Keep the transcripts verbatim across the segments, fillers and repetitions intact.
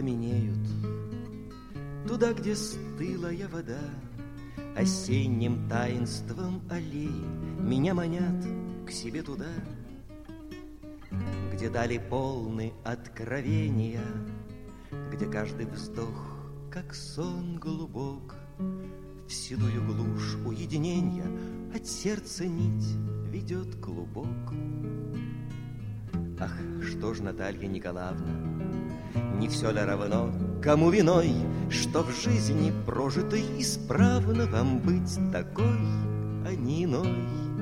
пламенеют. Туда, где стылая вода, осенним таинством аллеи меня манят к себе туда, где дали полны откровения, где каждый вздох, как сон глубок, в седую глушь уединенья от сердца нить ведет клубок. Ах, что ж, Наталья Николаевна, не все ли равно, кому виной, что в жизни прожитой исправно вам быть такой, а не иной?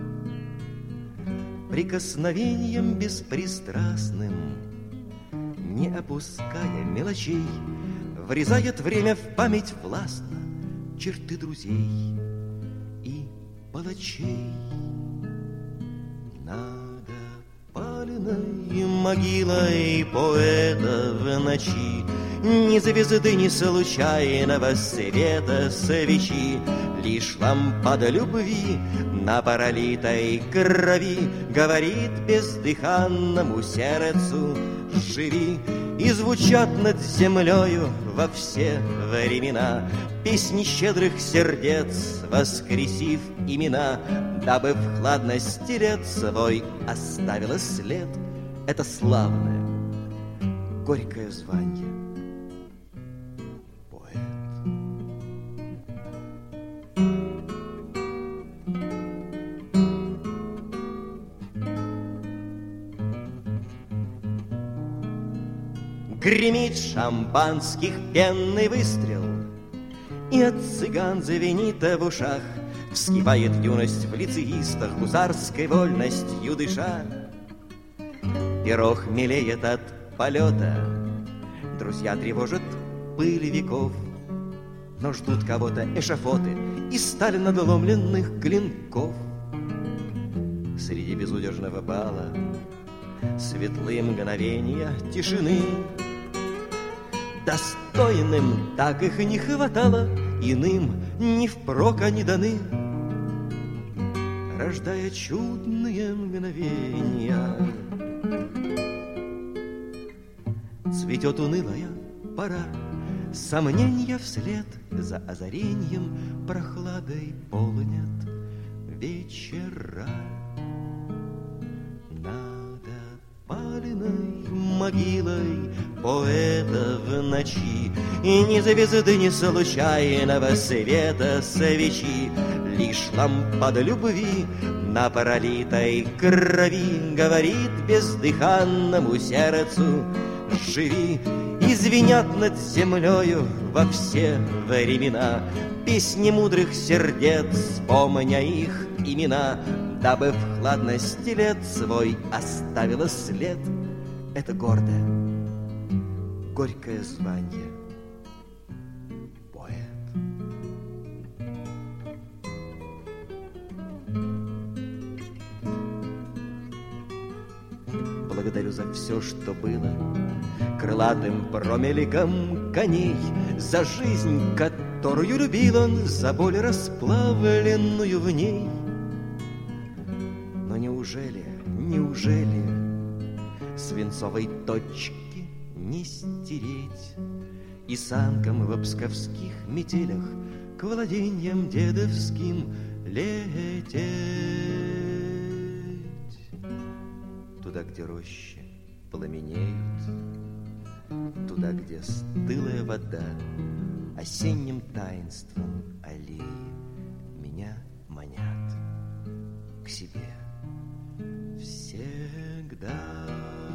Прикосновением беспристрастным, не опуская мелочей, врезает время в память властно черты друзей и палачей. Над опаленной могилой поэта в ночи ни звезды, ни случайного света свечи, лишь лампада любви на пролитой крови говорит бездыханному сердцу: живи. И звучат над землею во все времена песни щедрых сердец, воскресив имена, дабы в хладности лет свой оставила след это славное, горькое званье. Гремит шампанских пенный выстрел, и от цыган звенит в ушах, вскипает юность в лицеистах, гусарской вольностью дыша. Пирог мелеет от полета, друзья тревожат пыль веков, но ждут кого-то эшафоты и сталь надломленных клинков. Среди безудержного бала светлые мгновения тишины, достойным так их не хватало, иным ни впрок они даны, рождая чудные мгновения. Цветет унылая пора, сомнения вслед за озарением прохладой полнят вечера. Могилой поэта в ночи и ни звезды, ни случайного света свечи, лишь лампада любви на пролитой крови говорит бездыханному сердцу: живи. И звенят над землею во все времена песни мудрых сердец, помня их имена, дабы в хладности лет свой оставила след это гордое, горькое званье поэт. Благодарю за все, что было, крылатым промельком коней, за жизнь, которую любил он, за боль расплавленную в ней. Но неужели, неужели свинцовой точки не стереть и санкам в псковских метелях к владениям дедовским лететь? Туда, где рощи пламенеют, туда, где стылая вода осенним таинством аллеи меня манят к себе всегда.